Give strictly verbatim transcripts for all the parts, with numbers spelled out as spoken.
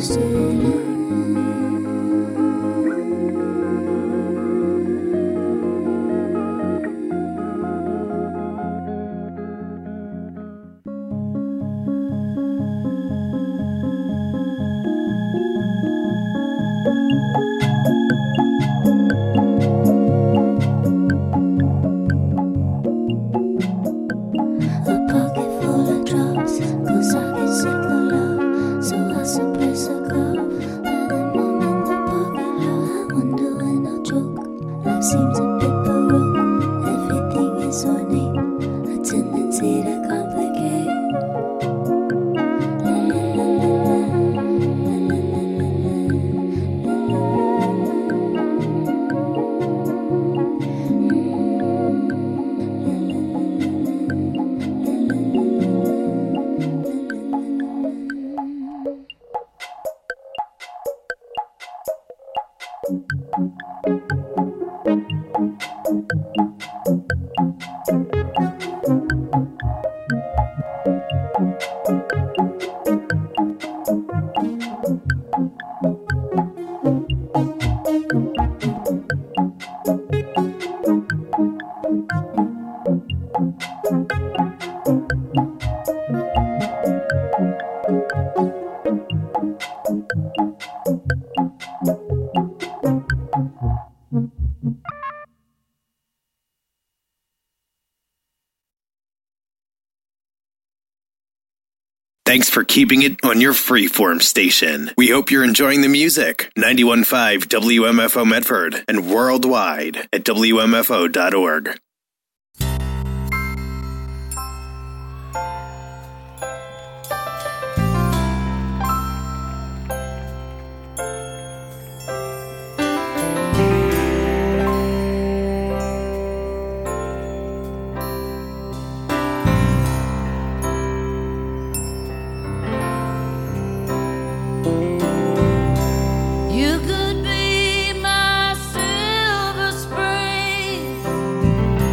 Thanks for keeping it on your freeform station. We hope you're enjoying the music. ninety-one point five W M F O Medford and worldwide at W M F O dot org. You could be my silver spring.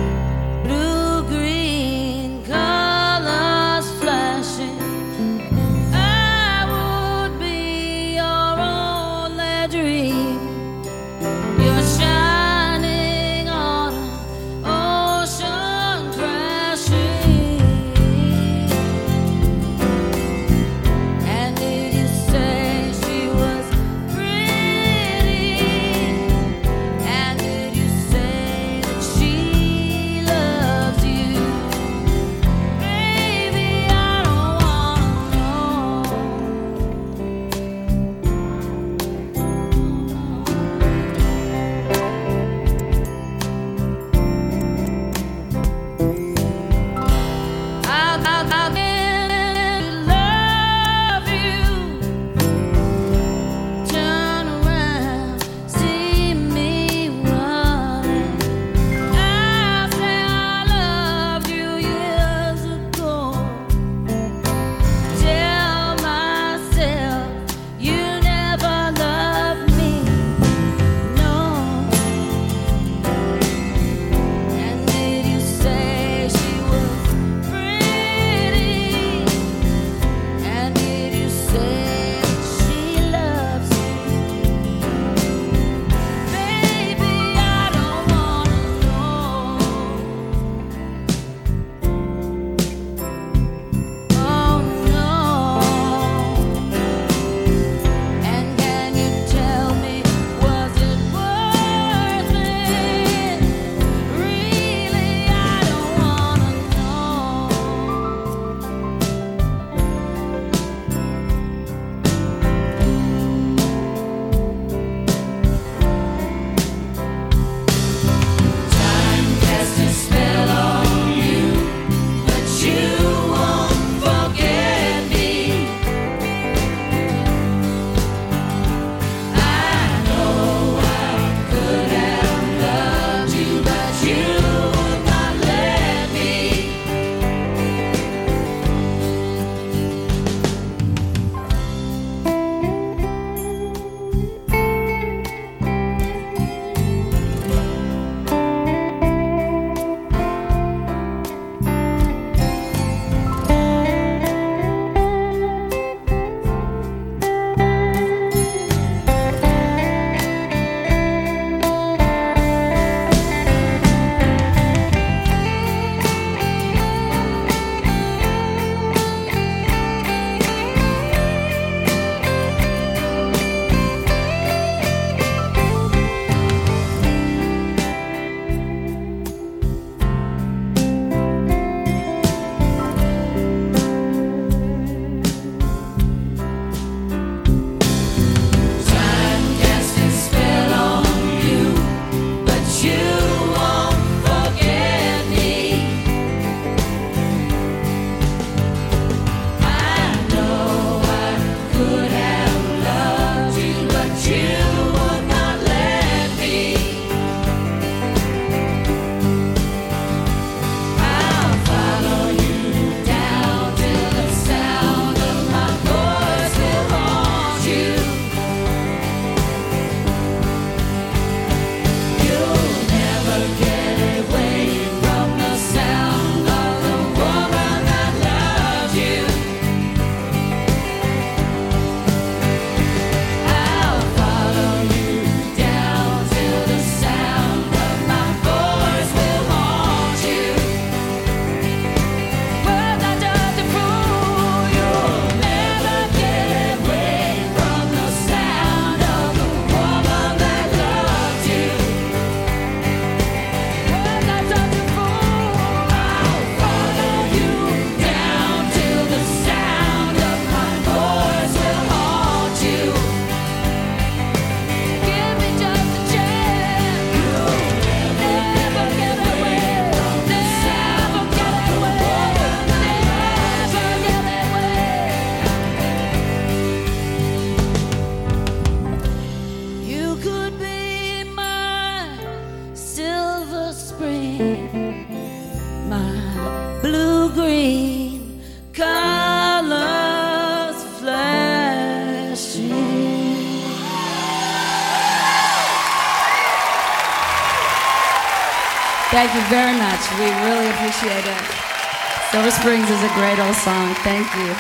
Thank you very much. We really appreciate it. Silver Springs is a great old song. Thank you.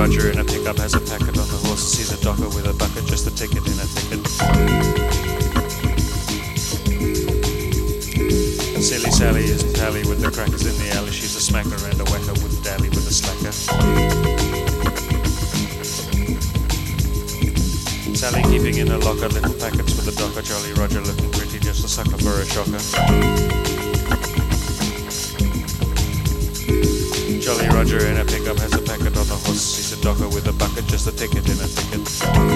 Roger in a pickup has a packet on the horse, sees a docker with a bucket, just a ticket in a thicket. Silly Sally isn't pally with the crackers in the alley, she's a smacker and a whacker, wouldn't dally with a slacker. Sally keeping in her locker little packets with a docker, Jolly Roger looking pretty, just a sucker for a shocker. Jolly Roger in a pickup has a packet on the horse, sees a docker with a bucket, just a ticket in a thicket.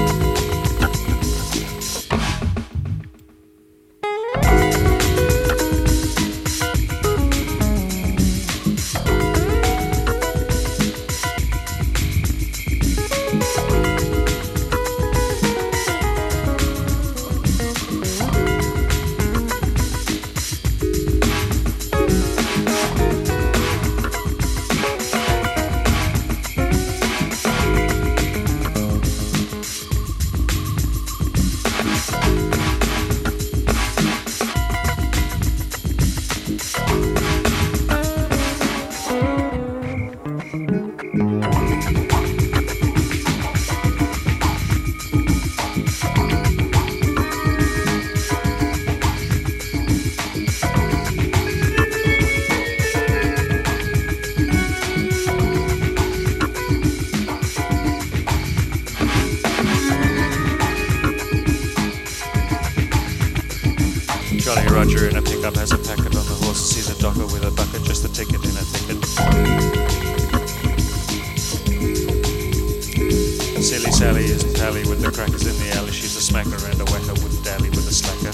Roger in a pickup has a packet on the horse, sees a docker with a bucket, just a ticket in a thicket. Silly Sally isn't pally with the crackers in the alley, she's a smacker and a whacker, wouldn't dally with a slacker.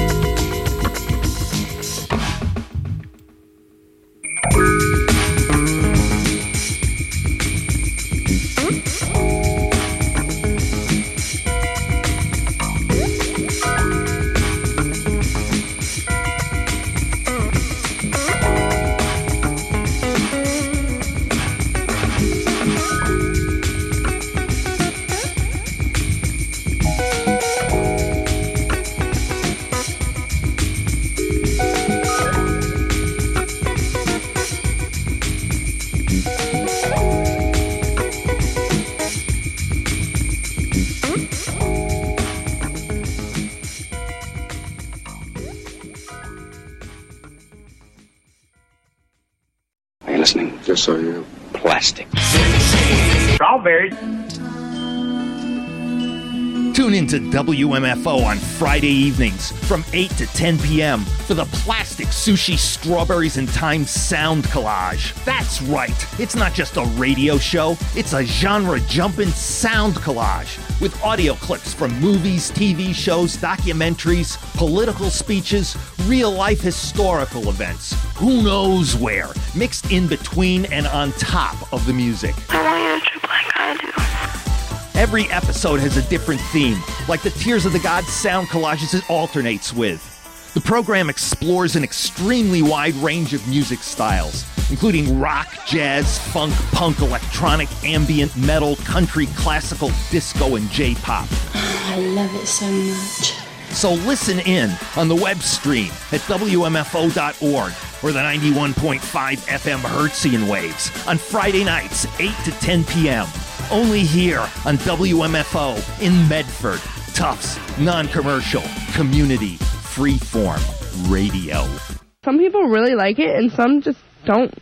Just so you know. Plastic. Strawberries. Tune into W M F O on Friday evenings from eight to ten p.m. for the Plastic Sushi Strawberries and Time Sound Collage. That's right, it's not just a radio show, it's a genre-jumping sound collage with audio clips from movies, T V shows, documentaries, political speeches, real-life historical events. Who knows where, mixed in between and on top of the music. I want you to trip like I do. Every episode has a different theme, like the Tears of the Gods sound collages it alternates with. The program explores an extremely wide range of music styles, including rock, jazz, funk, punk, electronic, ambient, metal, country, classical, disco, and J-pop. I love it so much. So listen in on the web stream at W M F O dot org or the ninety-one point five F M Hertzian waves on Friday nights, eight to ten p.m. Only here on W M F O in Medford. Tufts, non-commercial, community, freeform radio. Some people really like it and some just don't.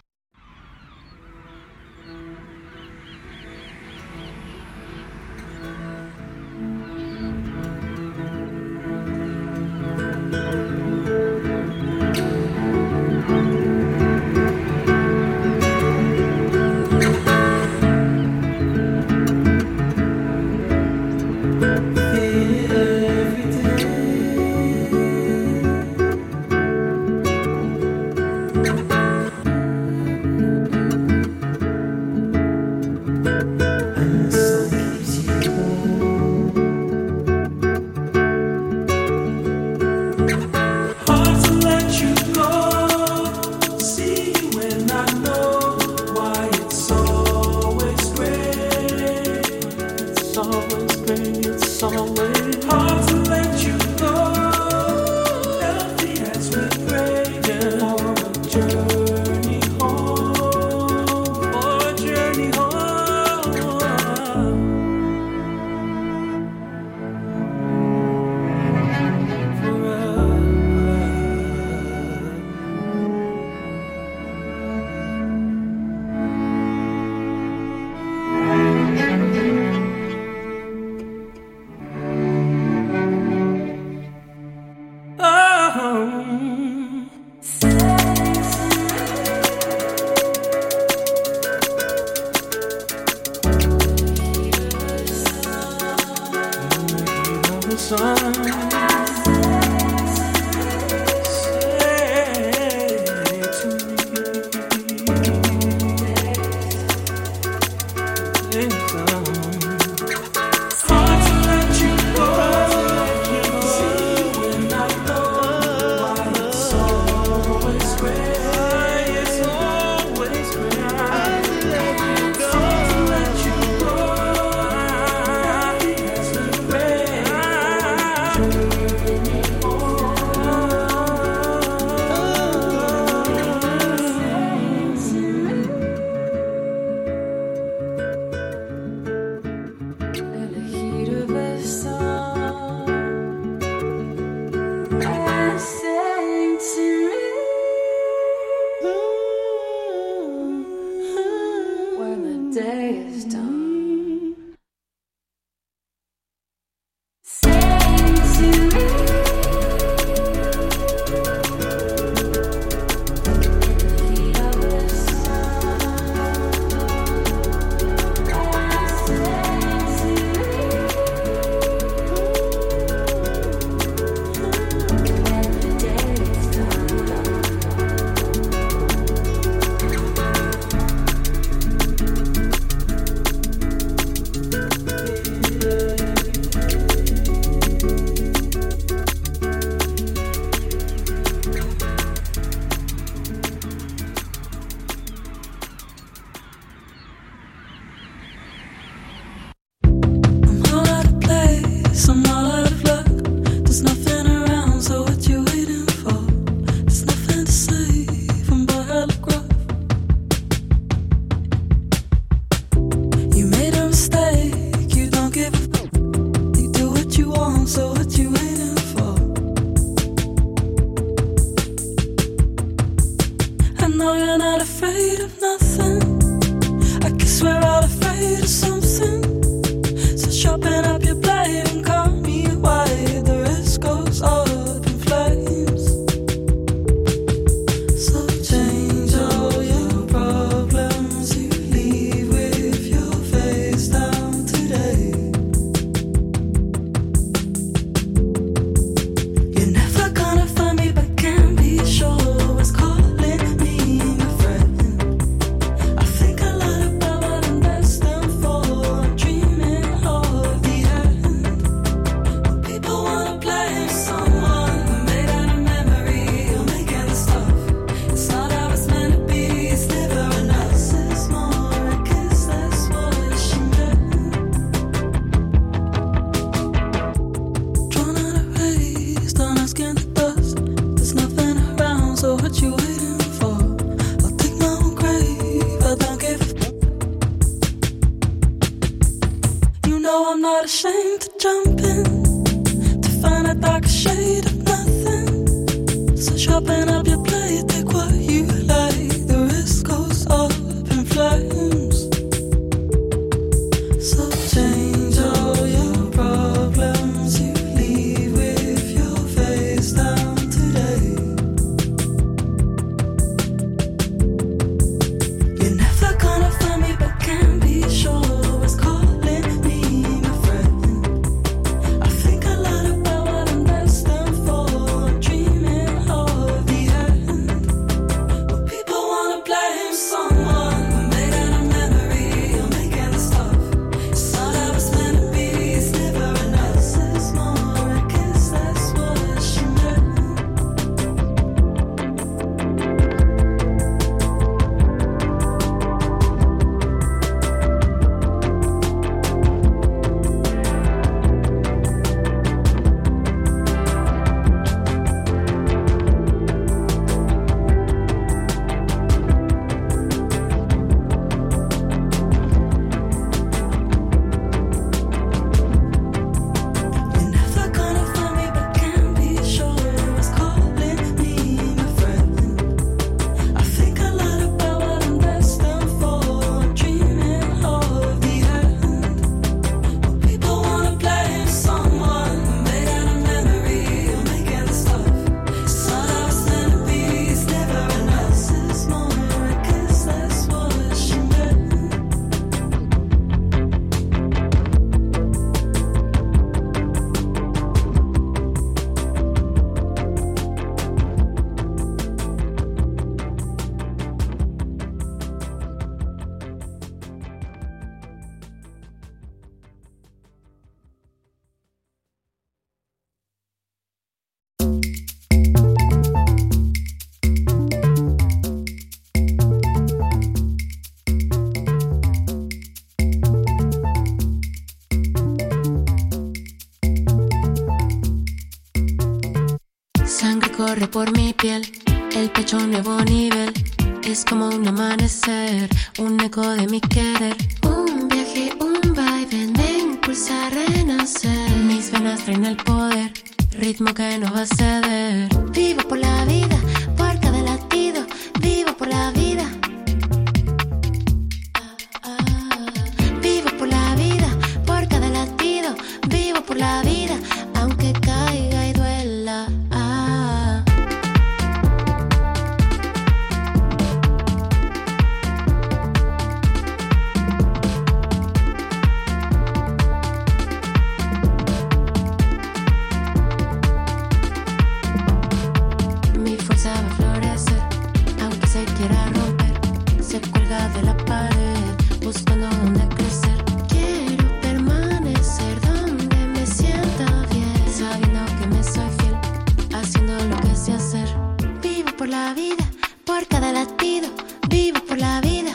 Yeah. corre por mi piel, el pecho a un nuevo nivel. Es como un amanecer, un eco de mi querer. Un viaje, un vaivén me impulsa a renacer. Mis venas traen el poder, ritmo que no va a ceder. Vivo por la vida, por cada latido. Vivo por la vida. Vivo por la vida, por cada latido. Vivo por la vida, aunque caiga y duela. Ah. Mi fuerza va a florecer, aunque se quiera romper. Se cuelga de la pared, buscando donde crecer. Quiero permanecer donde me sienta bien, sabiendo que me soy fiel, haciendo lo que sé hacer. Vivo por la vida, por cada latido. Vivo por la vida.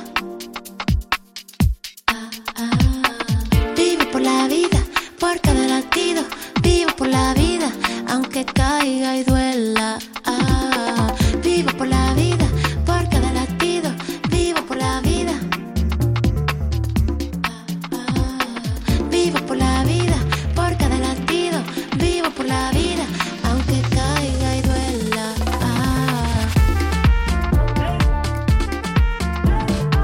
Ah, ah. Vivo por la vida, por cada latido. Vivo por la vida, aunque caiga y duela. Ah, vivo por la vida, por cada latido. Vivo por la vida. Vivo por la vida, por cada latido. Vivo por la vida, aunque caiga y duela. Ah.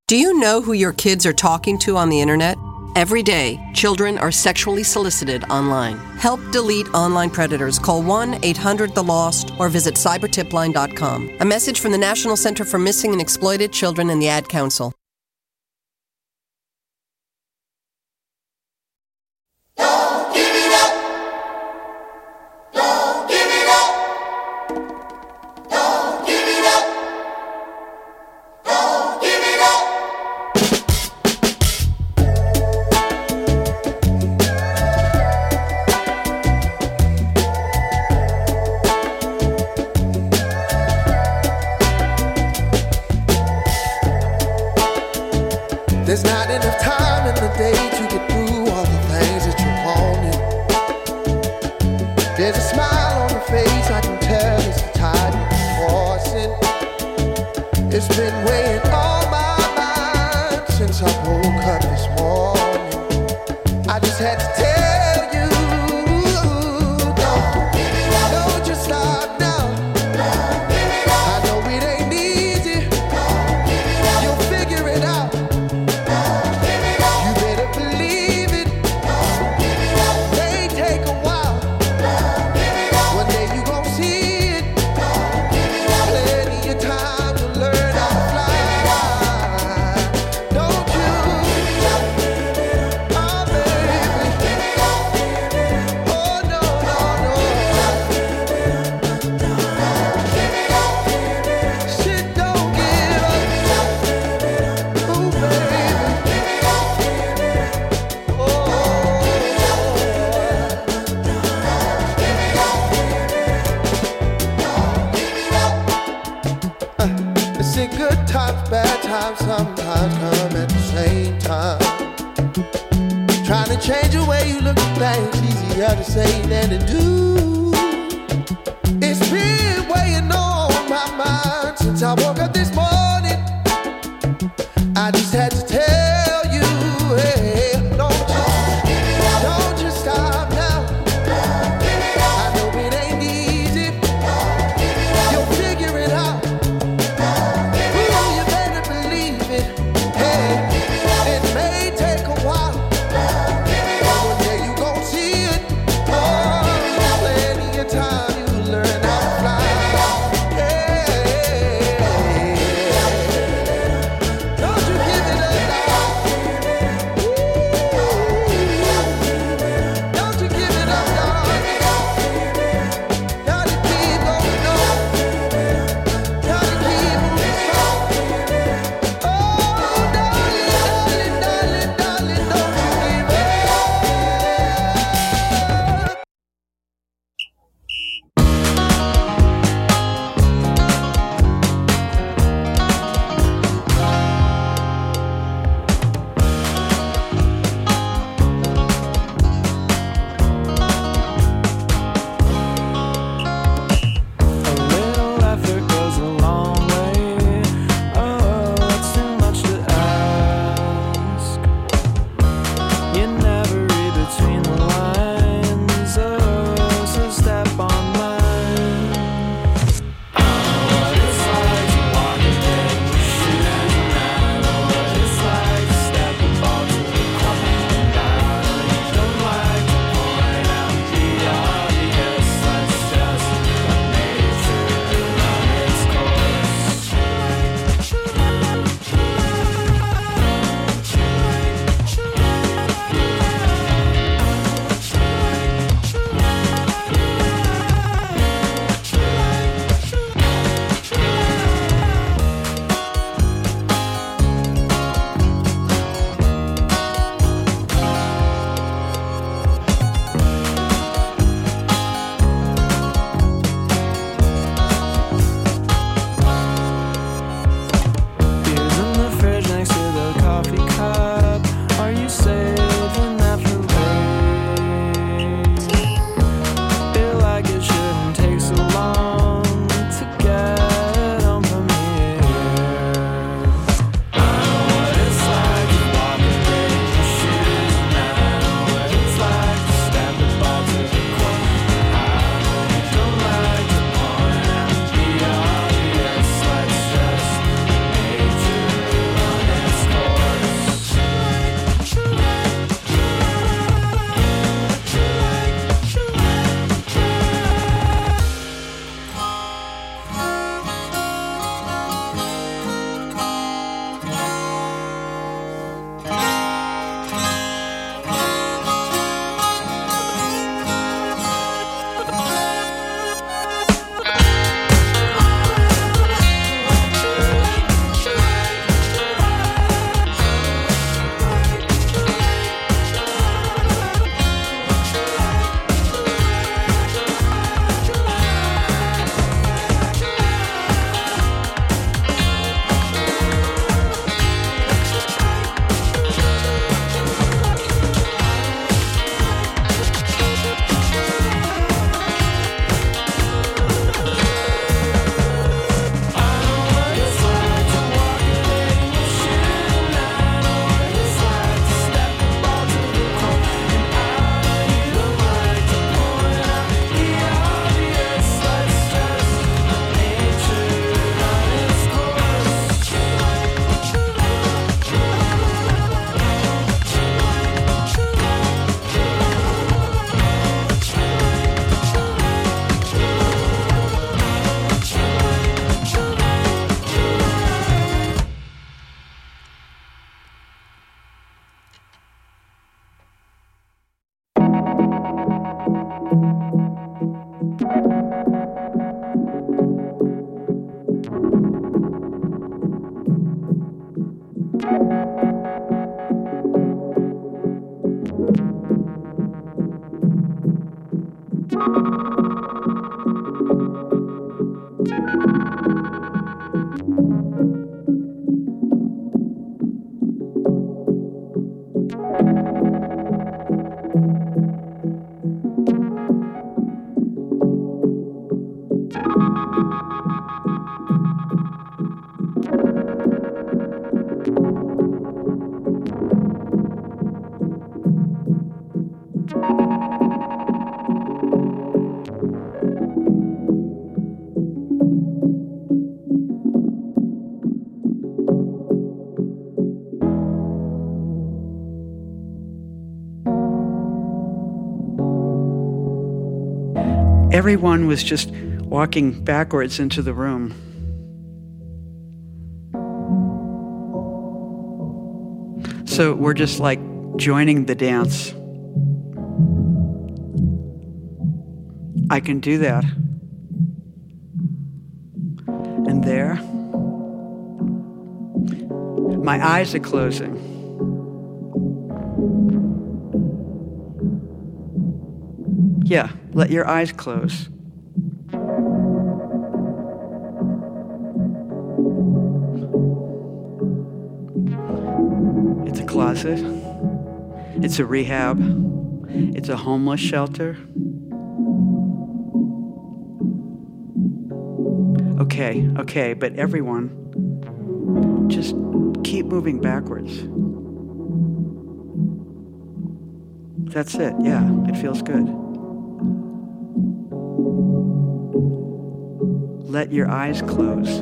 Do you know who your kids are talking to on the internet? Every day, children are sexually solicited online. Help delete online predators. Call one eight hundred the lost or visit cyber tip line dot com. A message from the National Center for Missing and Exploited Children and the Ad Council. Don't give it up. Don't give it up. Don't give it up. Don't give it up. There's not enough time in the day to get through all the things that you wanted. There's a smile on the face, I can tell it's the tide you're forcing. It's been weighing on my mind since I woke up this morning. I just had to tell you, don't, don't just stop now. I know it ain't easy, you'll figure it out. Bad times sometimes come at the same time. Trying to change the way you look at things, easier to say than to do. It's been weighing on my mind since I woke up this morning. I just had to tell you, hey, don't you, don't you stop now. I know it ain't easy, you'll figure it out. It may take a while, but one day you gon' see it. Oh, Everyone was just walking backwards into the room. So we're just like joining the dance. I can do that. And there, my eyes are closing. Yeah, let your eyes close. It's a closet. It's a rehab. It's a homeless shelter. Okay, okay, but everyone, just keep moving backwards. That's it, yeah, it feels good. Let your eyes close.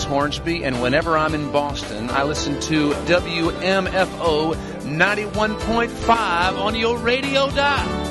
Hornsby, and whenever I'm in Boston, I listen to W M F O ninety-one point five on your radio dial.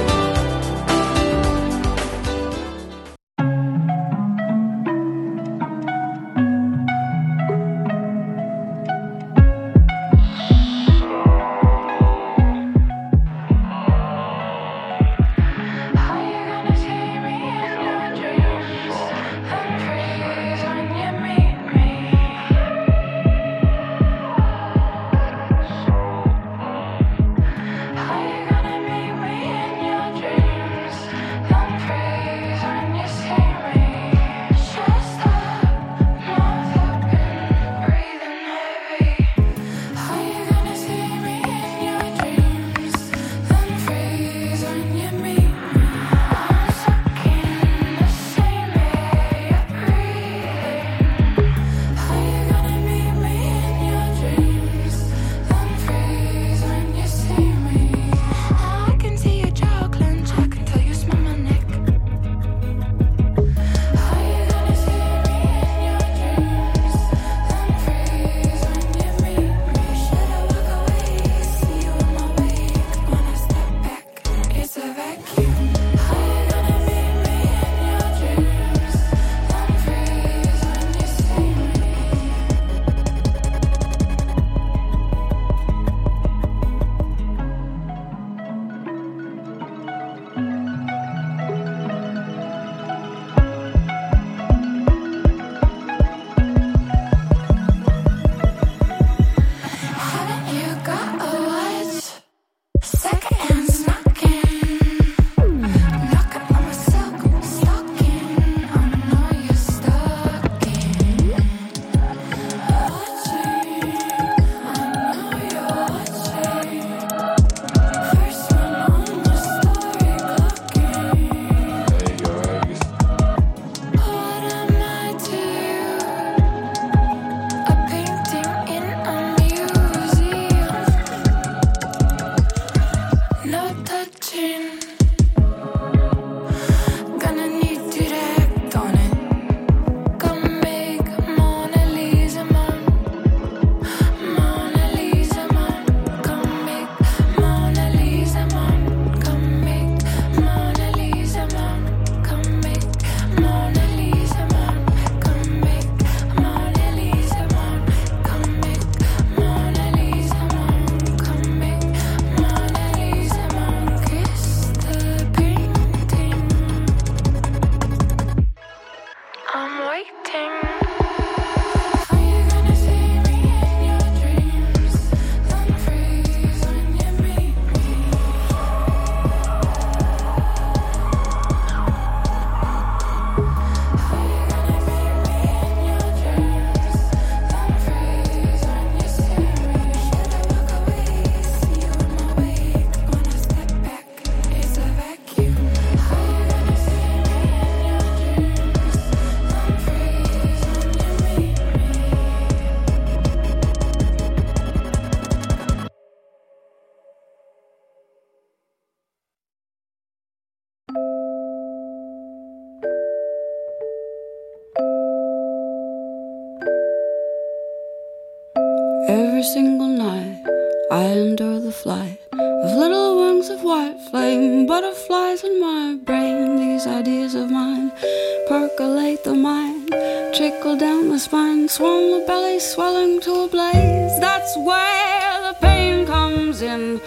Every single night I endure the flight of little wings of white flame, butterflies in my brain. These ideas of mine percolate the mind, trickle down the spine, swirl the belly, swelling to a blaze. That's where the pain comes in,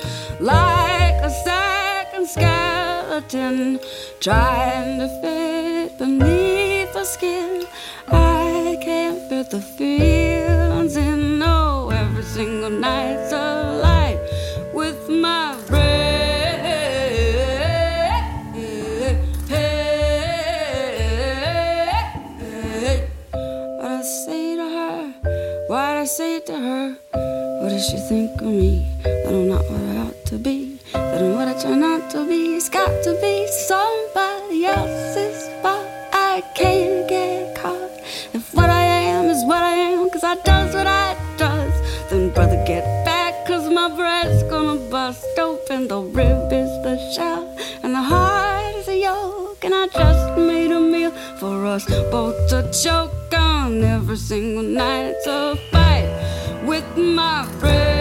like a second skeleton trying to fit beneath the skin. I can't fit the feelings in. No, every single night's a light with my breath. What I say to her, what I say to her, what does she think of me? That I'm not what I ought to be, that I'm what I try not to be. It's got to be somebody else's fault. I can't get caught. If what I am is what I am, cause I does what I does, then brother get back, cause my breast's gonna bust open. The rib is the shell and the heart is a yolk, and I just made a meal for us both to choke on. down every single night. It's a fight with my brain.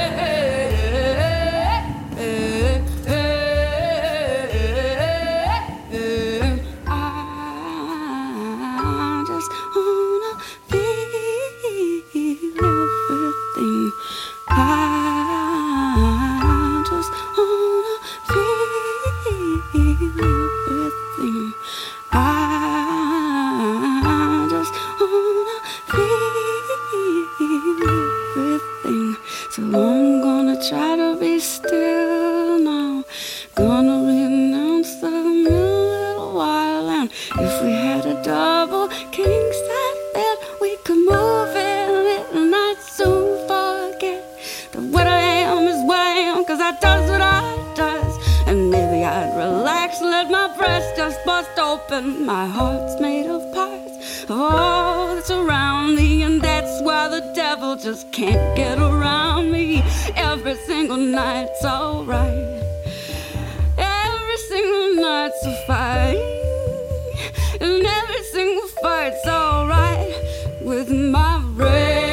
Try to be still now. Gonna renounce the middle while. And if we had a double king size bed, we could move in midnight, soon forget that what I am is what I am, cause I does what I does. And maybe I'd relax, let my breast just bust open. My heart's made of parts of all that's around me, and that's why the devil just can't get around me. Every single night's alright. Every single night's a fight. And every single fight's alright with my brain.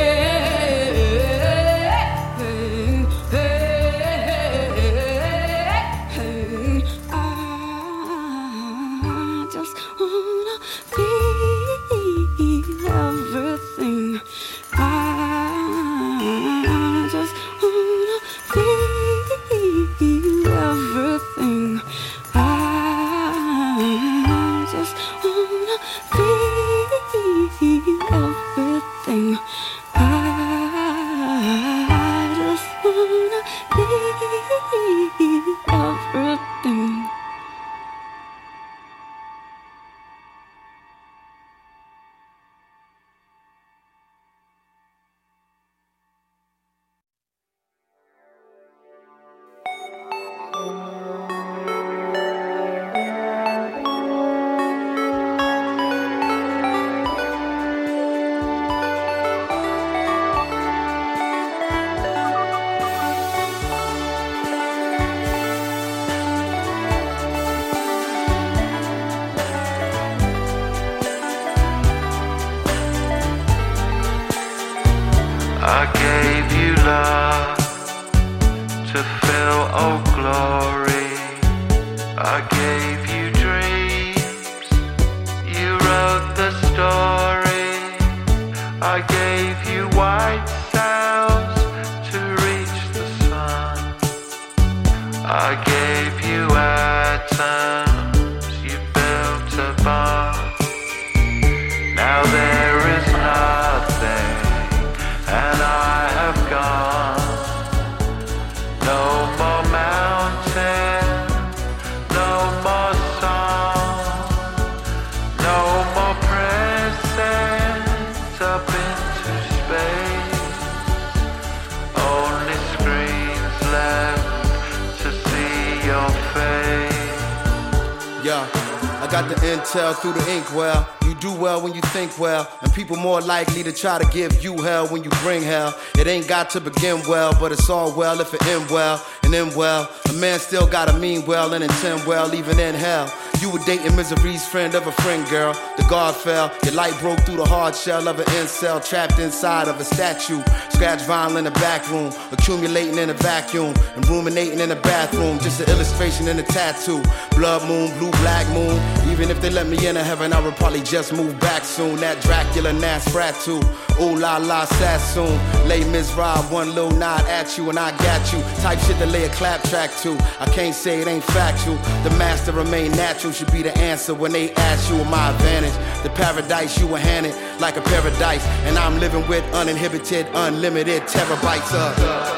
I just wanna feel everything. I just wanna feel everything. I just wanna feel everything. I just wanna feel everything. I gave you love to fill, oh glory. I gave you dreams, you wrote the story. I gave you white sails to reach the sun. I gave you atoms, you built a bomb. Now there is nothing, and I have gone. No more mountain, no more song, no more presents up into space. Only screens left to see your face. Yeah, I got the intel through the inkwell. You do well when you think well, and people more likely to try to give you hell when you bring hell. It ain't got to begin well, but it's all well if it end well. And end well, a man still gotta mean well and intend well even in hell. You were dating misery's friend of a friend, girl. The guard fell, your light broke through the hard shell of an incel, trapped inside of a statue. Scratch vinyl in the back room, accumulating in a vacuum, and ruminating in the bathroom. Just an illustration in a tattoo. Blood moon, blue black moon. Even if they let me into heaven, I would probably just move back soon. That Dracula Nosferatu, ooh la la Sassoon. Lay Miz Rob, one little nod at you and I got you. Type shit to lay a clap track to. I can't say it ain't factual. The master remain natural should be the answer when they ask you my advantage. The paradise you were handed like a paradise, and I'm living with uninhibited, unlimited terabytes of.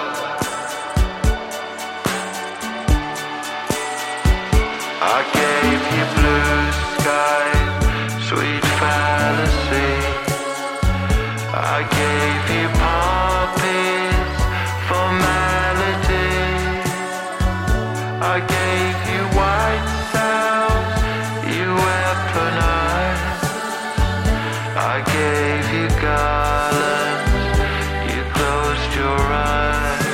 I gave you blue skies, sweet fantasy. I gave you poppies for melody. I gave you white cells, you weaponized. I gave you garlands, you closed your eyes.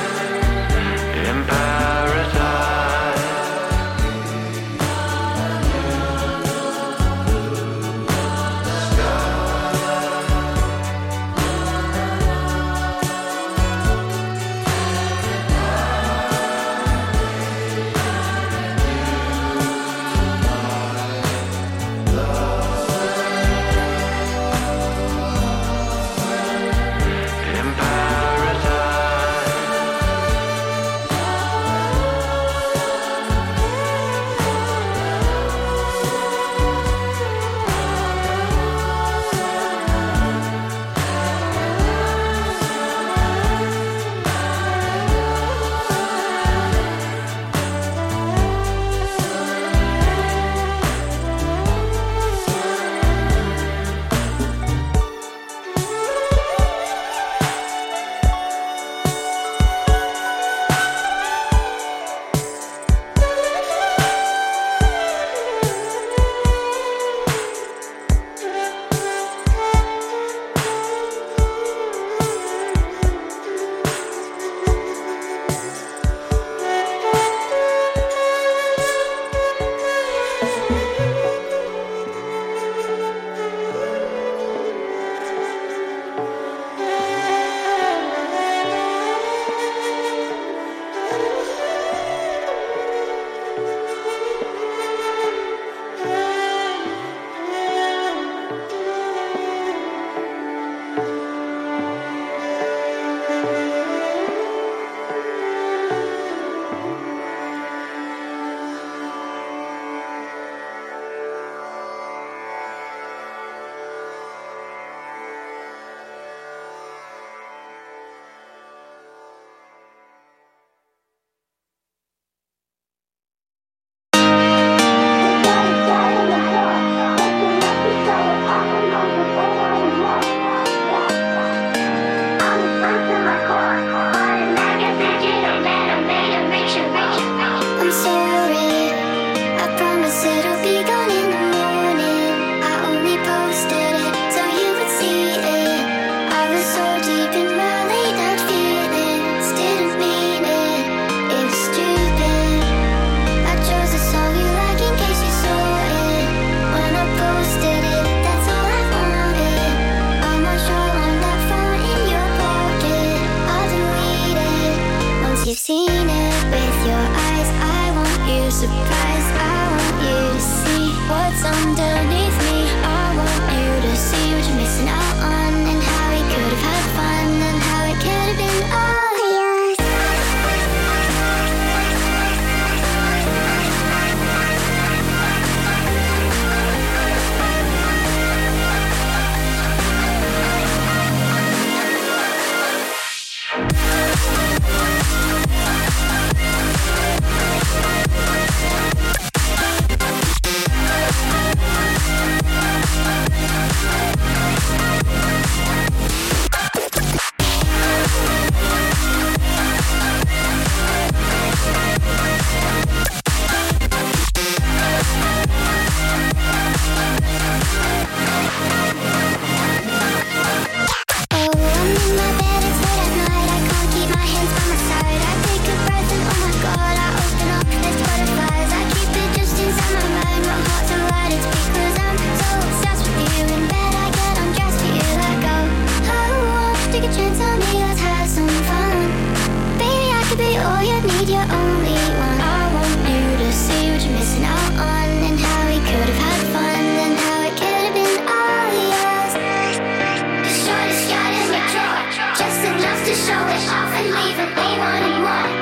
off and leave and they wanted more.